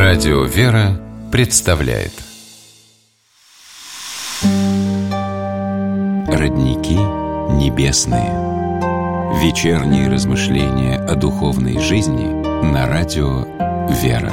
Радио «Вера» представляет Родники небесные. Вечерние размышления о духовной жизни на радио «Вера».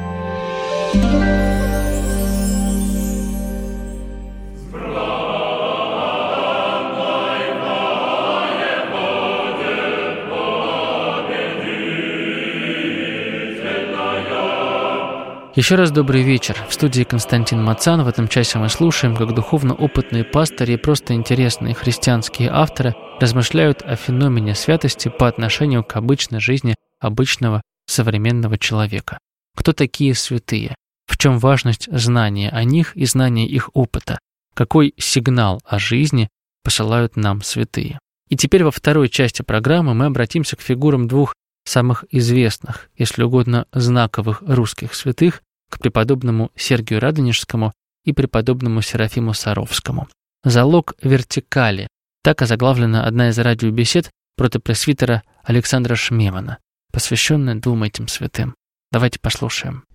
Еще раз добрый вечер. В студии Константин Мацан. В этом часе мы слушаем, как духовно опытные пастыри и просто интересные христианские авторы размышляют о феномене святости по отношению к обычной жизни обычного современного человека. Кто такие святые? В чем важность знания о них и знания их опыта? Какой сигнал о жизни посылают нам святые? И теперь во второй части программы мы обратимся к фигурам двух самых известных, если угодно, знаковых русских святых, к преподобному Сергию Радонежскому и преподобному Серафиму Саровскому. «Залог вертикали» — так озаглавлена одна из радиобесед протопресвитера Александра Шмемана, посвященная двум этим святым. Давайте послушаем.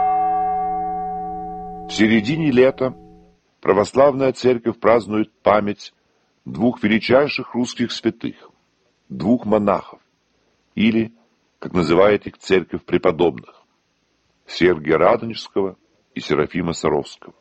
В середине лета православная церковь празднует память двух величайших русских святых, двух монахов, или, как называет их церковь, преподобных, Сергия Радонежского и Серафима Саровского.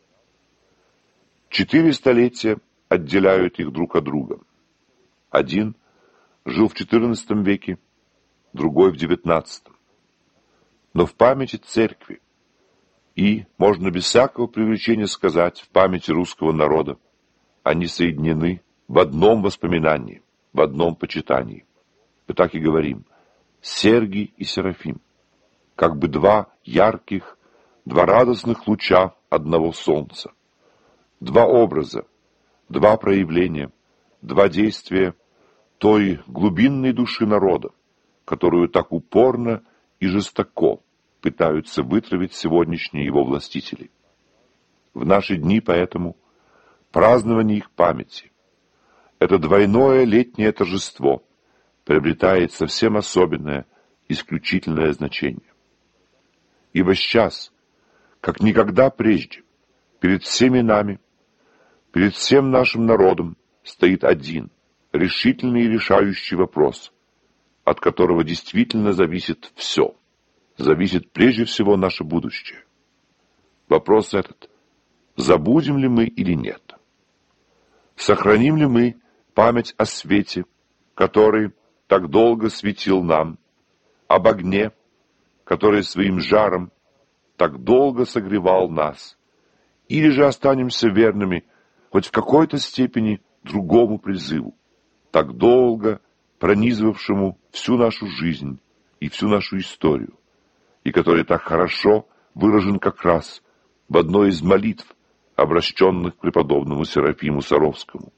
4 столетия отделяют их друг от друга. Один жил в XIV веке, другой в XIX. Но в памяти церкви и, можно без всякого преувеличения сказать, в памяти русского народа, они соединены в одном воспоминании, в одном почитании. Мы так и говорим: Сергий и Серафим, как бы два ярких, два радостных луча одного солнца, два образа, два проявления, два действия той глубинной души народа, которую так упорно и жестоко пытаются вытравить сегодняшние его властители. В наши дни поэтому празднование их памяти, это двойное летнее торжество, приобретает совсем особенное, исключительное значение. Ибо сейчас, как никогда прежде, перед всеми нами, перед всем нашим народом стоит один, решительный и решающий вопрос, от которого действительно зависит все, зависит прежде всего наше будущее. Вопрос этот: забудем ли мы или нет? Сохраним ли мы память о свете, который так долго светил нам, об огне, который своим жаром так долго согревал нас, или же останемся верными хоть в какой-то степени другому призыву, так долго пронизывавшему всю нашу жизнь и всю нашу историю, и который так хорошо выражен как раз в одной из молитв, обращенных к преподобному Серафиму Саровскому.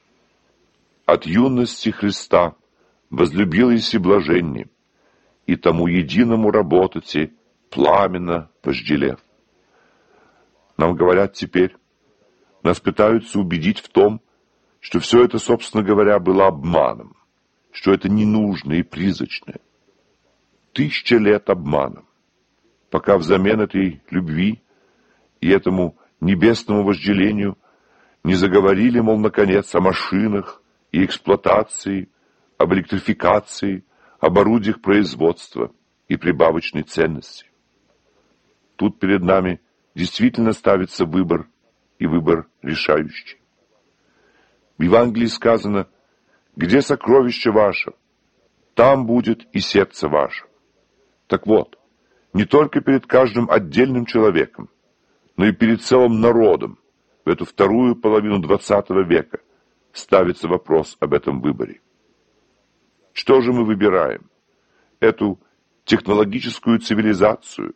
«От юности Христа возлюбил еси блаженне, и тому единому работайте, пламенно вожделев». Нам говорят теперь, нас пытаются убедить в том, что все это, собственно говоря, было обманом, что это ненужное и призрачное. 1000 лет обманом, пока взамен этой любви и этому небесному вожделению не заговорили, мол, наконец, о машинах и эксплуатации, об электрификации, об орудиях производства и прибавочной ценности. Тут перед нами действительно ставится выбор, и выбор решающий. В Евангелии сказано: «Где сокровище ваше, там будет и сердце ваше». Так вот, не только перед каждым отдельным человеком, но и перед целым народом в эту вторую половину XX века ставится вопрос об этом выборе. Что же мы выбираем? Эту технологическую цивилизацию,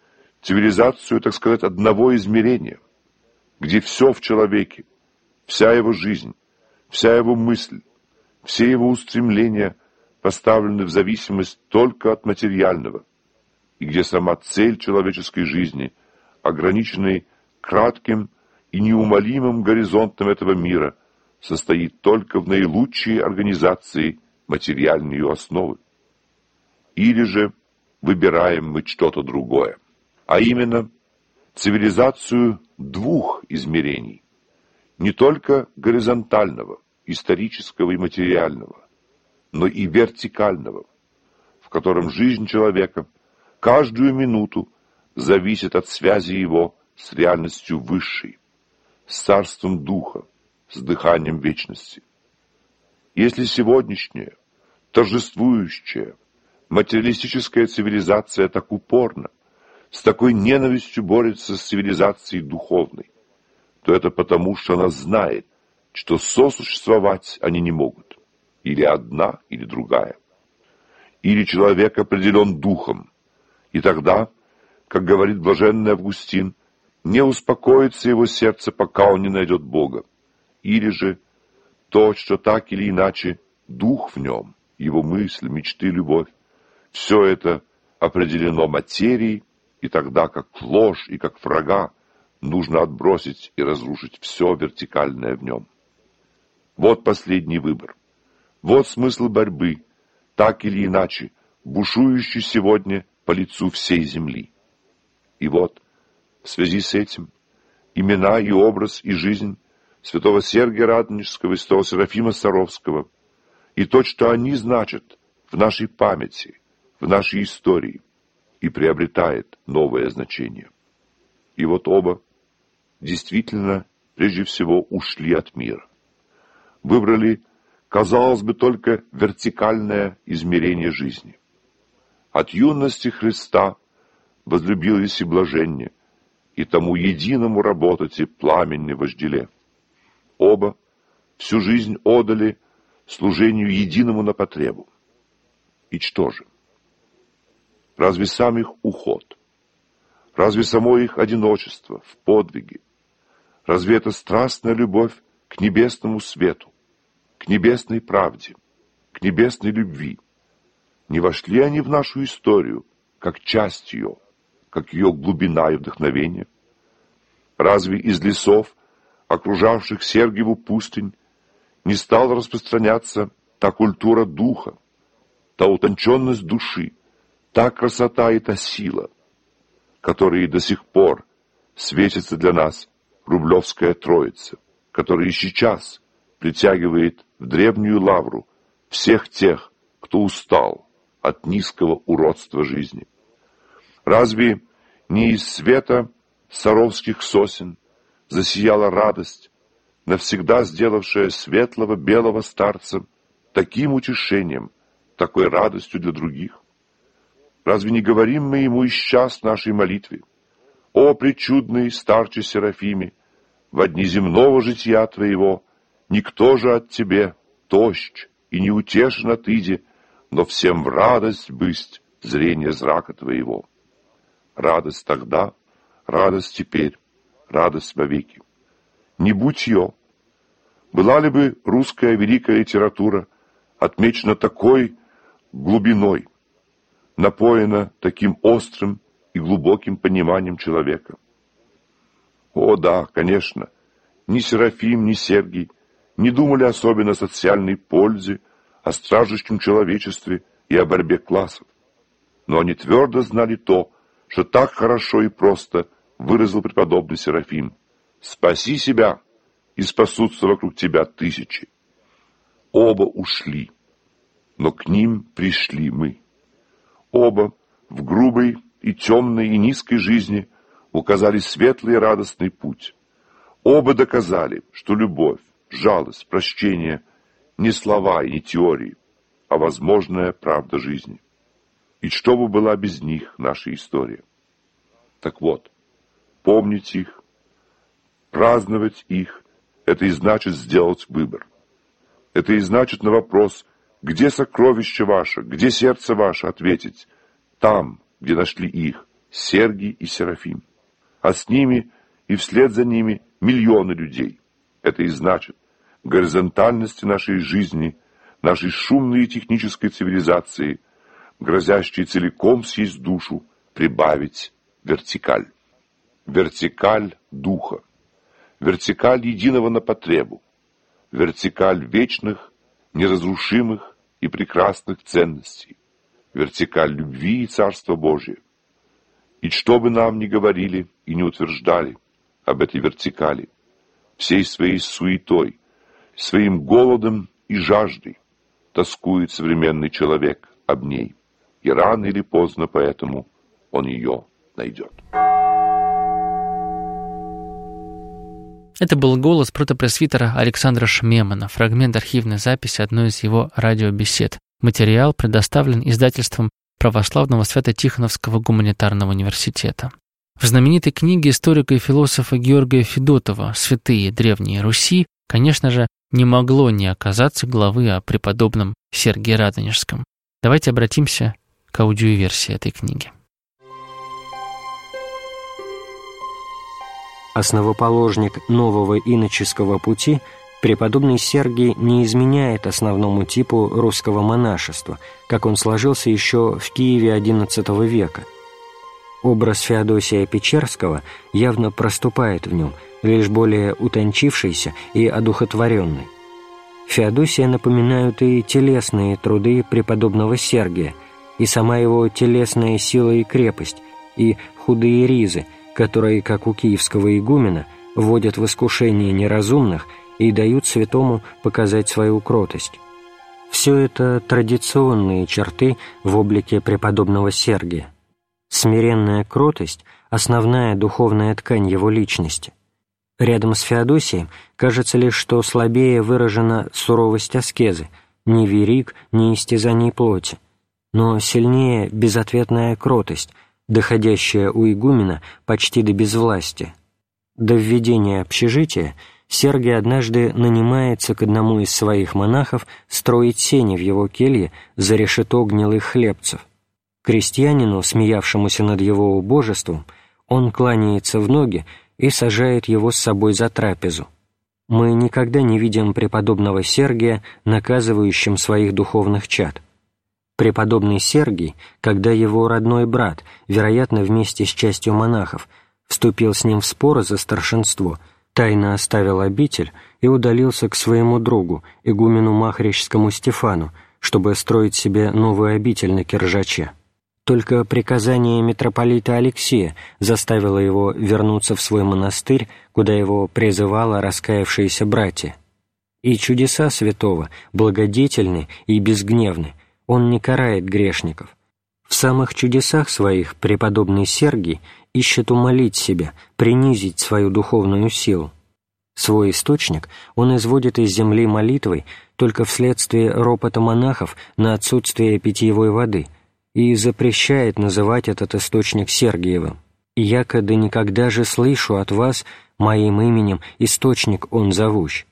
так сказать, одного измерения, где все в человеке, вся его жизнь, вся его мысль, все его устремления поставлены в зависимость только от материального, и где сама цель человеческой жизни, ограниченной кратким и неумолимым горизонтом этого мира, состоит только в наилучшей организации материальной ее основы. Или же выбираем мы что-то другое. а именно цивилизацию двух измерений, не только горизонтального, исторического и материального, но и вертикального, в котором жизнь человека каждую минуту зависит от связи его с реальностью высшей, с царством духа, с дыханием вечности. Если сегодняшняя, торжествующая, материалистическая цивилизация так упорно, с такой ненавистью борется с цивилизацией духовной, то это потому, что она знает, что сосуществовать они не могут. Или одна, или другая. Или человек определен духом, и тогда, как говорит блаженный Августин, не успокоится его сердце, пока он не найдет Бога. Или же то, что так или иначе дух в нем, его мысль, мечты, любовь, все это определено материей, и тогда как ложь и как врага нужно отбросить и разрушить все вертикальное в нем. Вот последний выбор. Вот смысл борьбы, так или иначе, бушующий сегодня по лицу всей земли. И вот, в связи с этим, имена и образ и жизнь святого Сергия Радонежского и святого Серафима Саровского, и то, что они значат в нашей памяти, в нашей истории, и приобретает новое значение. И вот оба действительно, прежде всего, ушли от мира. Выбрали, казалось бы, только вертикальное измерение жизни. От юности Христа возлюбились и блаженне, и тому единому работать и пламенне вожделев. Оба всю жизнь отдали служению единому на потребу. И что же? Разве сам их уход? Разве само их одиночество в подвиге? Разве это страстная любовь к небесному свету, к небесной правде, к небесной любви? Не вошли они в нашу историю, как часть ее, как ее глубина и вдохновение? Разве из лесов, окружавших Сергиеву пустынь, не стала распространяться та культура духа, та утонченность души, та красота и та сила, которые до сих пор светится для нас Рублевская Троица, которая и сейчас притягивает в древнюю лавру всех тех, кто устал от низкого уродства жизни? Разве не из света саровских сосен засияла радость, навсегда сделавшая светлого белого старца таким утешением, такой радостью для других? Разве не говорим мы ему исчас в нашей молитве: «О, пречудный старче Серафиме, во дни земного жития твоего никто же от тебе тощ и не утешен отыде, но всем в радость бысть зрение зрака твоего». Радость тогда, радость теперь, радость вовеки. Не будь ее, была ли бы русская великая литература отмечена такой глубиной, напоена таким острым и глубоким пониманием человека? О да, конечно, ни Серафим, ни Сергий не думали особенно о социальной пользе, о страждущем человечестве и о борьбе классов. Но они твердо знали то, что так хорошо и просто выразил преподобный Серафим: «Спаси себя, и спасутся вокруг тебя тысячи». Оба ушли, но к ним пришли мы. Оба в грубой и темной и низкой жизни указали светлый и радостный путь. Оба доказали, что любовь, жалость, прощение не слова и не теории, а возможная правда жизни. И что бы была без них наша история? Так вот, помнить их, праздновать их, это и значит сделать выбор. Это и значит на вопрос: где сокровище ваше, где сердце ваше, ответить: там, где нашли их, Сергий и Серафим. А с ними и вслед за ними миллионы людей. Это и значит горизонтальности нашей жизни, нашей шумной и технической цивилизации, грозящей целиком съесть душу, прибавить вертикаль. Вертикаль духа. Вертикаль единого на потребу. Вертикаль вечных, неразрушимых и прекрасных ценностей. Вертикаль любви и Царства Божия. И что бы нам ни говорили и не утверждали об этой вертикали, всей своей суетой, своим голодом и жаждой тоскует современный человек об ней, и рано или поздно поэтому он ее найдет. Это был голос протопресвитера Александра Шмемана, фрагмент архивной записи одной из его радиобесед. Материал предоставлен издательством Православного Свято-Тихоновского гуманитарного университета. В знаменитой книге историка и философа Георгия Федотова «Святые Древней Руси», конечно же, не могло не оказаться главы о преподобном Сергии Радонежском. Давайте обратимся к аудиоверсии этой книги. Основоположник нового иноческого пути, преподобный Сергий не изменяет основному типу русского монашества, как он сложился еще в Киеве XI века. Образ Феодосия Печерского явно проступает в нем, лишь более утончившийся и одухотворенный. Феодосия напоминают и телесные труды преподобного Сергия, и сама его телесная сила и крепость, и худые ризы, которые, как у киевского игумена, вводят в искушение неразумных и дают святому показать свою кротость. Все это традиционные черты в облике преподобного Сергия. Смиренная кротость – основная духовная ткань его личности. Рядом с Феодосием кажется лишь, что слабее выражена суровость аскезы, ни верик, ни истязаний плоти, но сильнее безответная кротость, доходящая у игумена почти до безвластия. До введения общежития Сергий однажды нанимается к одному из своих монахов строить сени в его келье за решето гнилых хлебцев. Крестьянину, смеявшемуся над его убожеством, он кланяется в ноги и сажает его с собой за трапезу. Мы никогда не видим преподобного Сергия, наказывающим своих духовных чад. Преподобный Сергий, когда его родной брат, вероятно, вместе с частью монахов, вступил с ним в спор за старшинство, тайно оставил обитель и удалился к своему другу, игумену Махричскому Стефану, чтобы строить себе новую обитель на Киржаче. Только приказание митрополита Алексея заставило его вернуться в свой монастырь, куда его призывало раскаявшиеся братья. И чудеса святого благодетельны и безгневны, он не карает грешников. В самых чудесах своих преподобный Сергий ищет умолить себя, принизить свою духовную силу. Свой источник он изводит из земли молитвой только вследствие ропота монахов на отсутствие питьевой воды и запрещает называть этот источник Сергиевым. «Яко да никогда же слышу от вас моим именем источник он зовущ.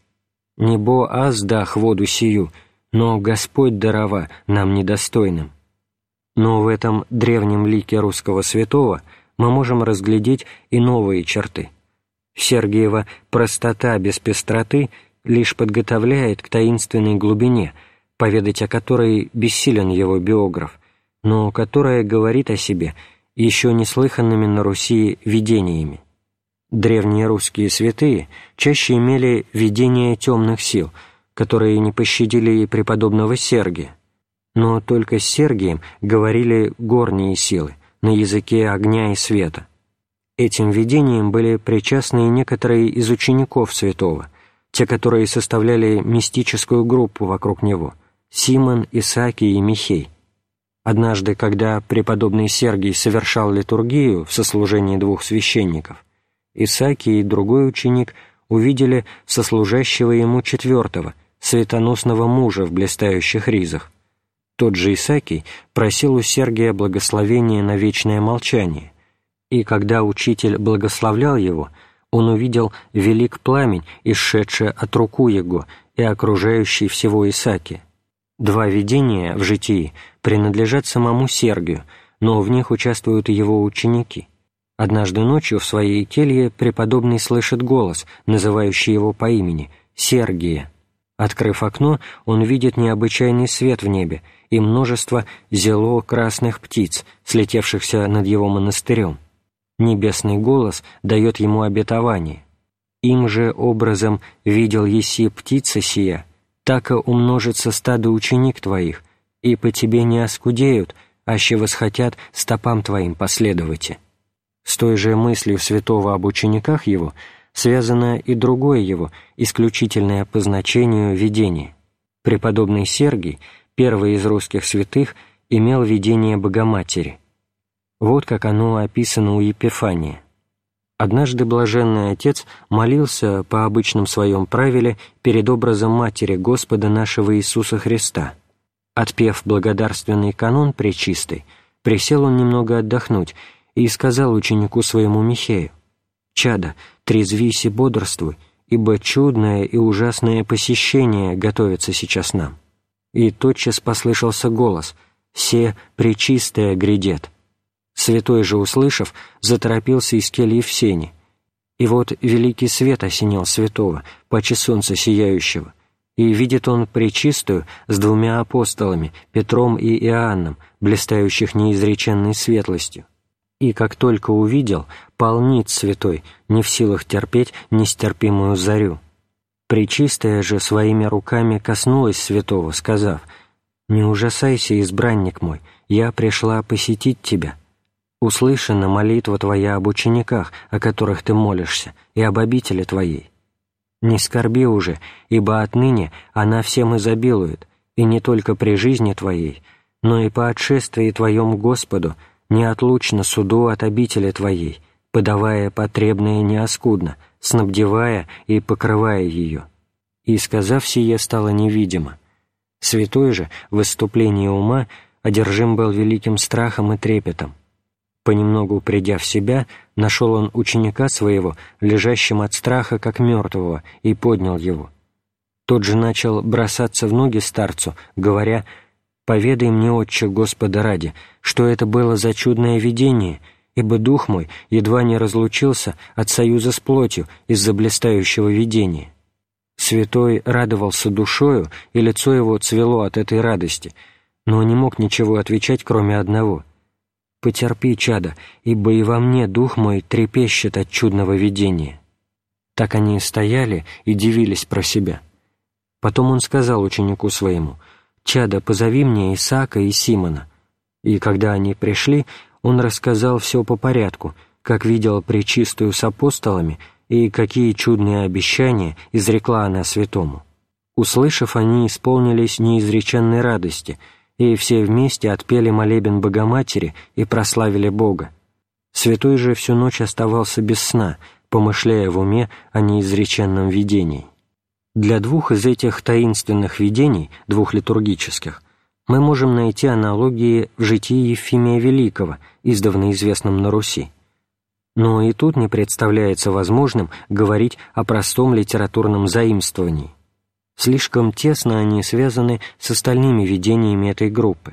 Небо аз дах воду сию, но Господь дарова нам недостойным». Но в этом древнем лике русского святого мы можем разглядеть и новые черты. Сергиева простота без пестроты лишь подготовляет к таинственной глубине, поведать о которой бессилен его биограф, но которая говорит о себе еще неслыханными на Руси видениями. Древние русские святые чаще имели видения темных сил, которые не пощадили и преподобного Сергия, но только с Сергием говорили горние силы, на языке огня и света. Этим видениям были причастны и некоторые из учеников святого, те, которые составляли мистическую группу вокруг него – Симон, Исаакий и Михей. Однажды, когда преподобный Сергий совершал литургию в сослужении двух священников, Исаакий и другой ученик увидели сослужащего ему четвертого, светоносного мужа в блистающих ризах. Тот же Исаакий просил у Сергия благословения на вечное молчание, и когда учитель благословлял его, он увидел велик пламень, исшедший от руку его и окружающий всего Исаакия. Два видения в житии принадлежат самому Сергию, но в них участвуют и его ученики. Однажды ночью в своей келье преподобный слышит голос, называющий его по имени – Сергия. Открыв окно, он видит необычайный свет в небе и множество зело-красных птиц, слетевшихся над его монастырем. Небесный голос дает ему обетование. «Им же образом видел еси птица сия, тако умножится стадо ученик твоих, и по тебе не оскудеют, аще восхотят стопам твоим последовати». С той же мыслью святого об учениках его связано и другое его, исключительное по значению видение. Преподобный Сергий, первый из русских святых, имел видение Богоматери. Вот как оно описано у Епифания. Однажды блаженный отец молился по обычном своем правиле перед образом Матери Господа нашего Иисуса Христа. Отпев благодарственный канон пречистой, присел он немного отдохнуть и сказал ученику своему Михею: «Чадо, трезвись и бодрствуй, ибо чудное и ужасное посещение готовится сейчас нам». И тотчас послышался голос: «Се пречистая грядет». Святой же, услышав, заторопился из кельи в сени. И вот великий свет осенил святого, паче солнца сияющего, и видит он пречистую с двумя апостолами, Петром и Иоанном, блистающих неизреченной светлостью. И как только увидел, пал ниц святой, не в силах терпеть нестерпимую зарю. Пречистая же своими руками коснулась святого, сказав: «Не ужасайся, избранник мой, я пришла посетить тебя. Услышана молитва твоя об учениках, о которых ты молишься, и об обители твоей. Не скорби уже, ибо отныне она всем изобилует, и не только при жизни твоей, но и по отшествии твоем Господу неотлучно суду от обители твоей, подавая потребное неоскудно, снабдевая и покрывая ее». И, сказав сие, стало невидимо. Святой же в выступлении ума одержим был великим страхом и трепетом. Понемногу придя в себя, нашел он ученика своего, лежащим от страха, как мертвого, и поднял его. Тот же начал бросаться в ноги старцу, говоря: «Поведай мне, Отче, Господа ради, что это было за чудное видение, ибо дух мой едва не разлучился от союза с плотью из-за блистающего видения». Святой радовался душою, и лицо его цвело от этой радости, но не мог ничего отвечать, кроме одного: «Потерпи, чадо, ибо и во мне дух мой трепещет от чудного видения». Так они стояли и дивились про себя. Потом он сказал ученику своему: «Чадо, позови мне Исаака и Симона». И когда они пришли, он рассказал все по порядку, как видел пречистую с апостолами и какие чудные обещания изрекла она святому. Услышав, они исполнились неизреченной радости, и все вместе отпели молебен Богоматери и прославили Бога. Святой же всю ночь оставался без сна, помышляя в уме о неизреченном видении. Для двух из этих таинственных видений, двух литургических, мы можем найти аналогии в житии Евфимия Великого, издавна известном на Руси. Но и тут не представляется возможным говорить о простом литературном заимствовании. Слишком тесно они связаны с остальными видениями этой группы.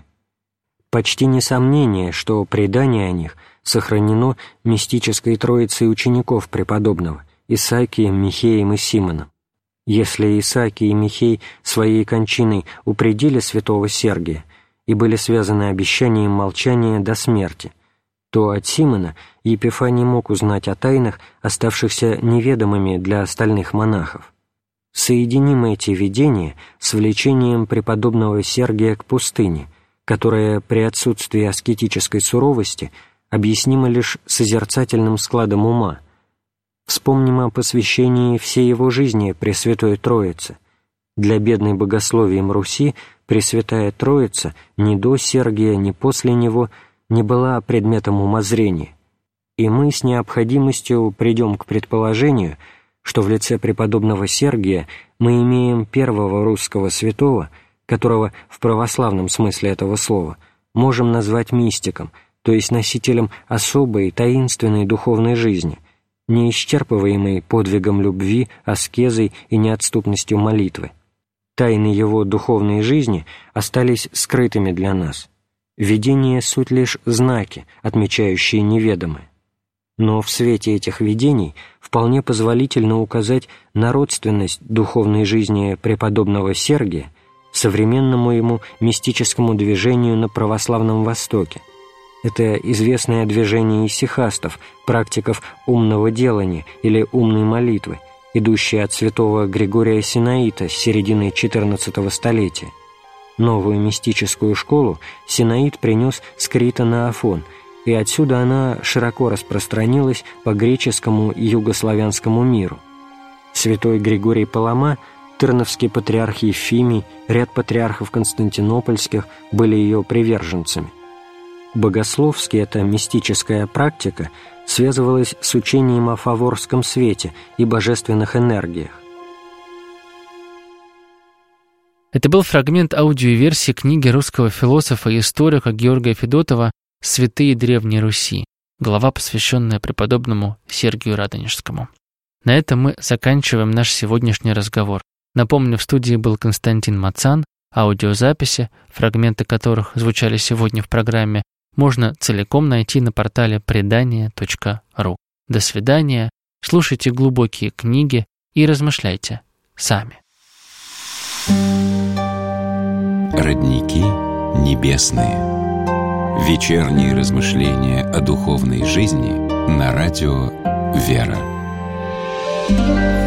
Почти не сомнение, что предание о них сохранено мистической троицей учеников преподобного — Исаакием, Михеем и Симоном. Если Исаакий и Михей своей кончиной упредили святого Сергия и были связаны обещанием молчания до смерти, то от Симона Епифаний мог узнать о тайнах, оставшихся неведомыми для остальных монахов. Соединим эти видения с влечением преподобного Сергия к пустыне, которое при отсутствии аскетической суровости объяснимо лишь созерцательным складом ума. Вспомним о посвящении всей его жизни Пресвятой Троице. Для бедной богословием Руси Пресвятая Троица ни до Сергия, ни после него не была предметом умозрения, и мы с необходимостью придем к предположению, что в лице преподобного Сергия мы имеем первого русского святого, которого в православном смысле этого слова можем назвать мистиком, то есть носителем особой таинственной духовной жизни, не исчерпываемой подвигом любви, аскезой и неотступностью молитвы. Тайны его духовной жизни остались скрытыми для нас. Видения — суть лишь знаки, отмечающие неведомое. Но в свете этих видений вполне позволительно указать на родственность духовной жизни преподобного Сергия современному ему мистическому движению на православном Востоке. Это известное движение исихастов, практиков умного делания или умной молитвы, идущее от святого Григория Синаита с середины XIV столетия. Новую мистическую школу Синаит принес с Крита на Афон и отсюда она широко распространилась по греческому и югославянскому миру. Святой Григорий Палама, Тырновский патриарх Ефимий, ряд патриархов константинопольских были ее приверженцами. Богословски эта мистическая практика связывалась с учением о фаворском свете и божественных энергиях. Это был фрагмент аудиоверсии книги русского философа и историка Георгия Федотова «Святые Древней Руси», глава, посвященная преподобному Сергию Радонежскому. На этом мы заканчиваем наш сегодняшний разговор. Напомню, в студии был Константин Мацан. Аудиозаписи, фрагменты которых звучали сегодня в программе, можно целиком найти на портале предания.ру. До свидания, слушайте глубокие книги и размышляйте сами. Родники небесные. Вечерние размышления о духовной жизни на радио «Вера».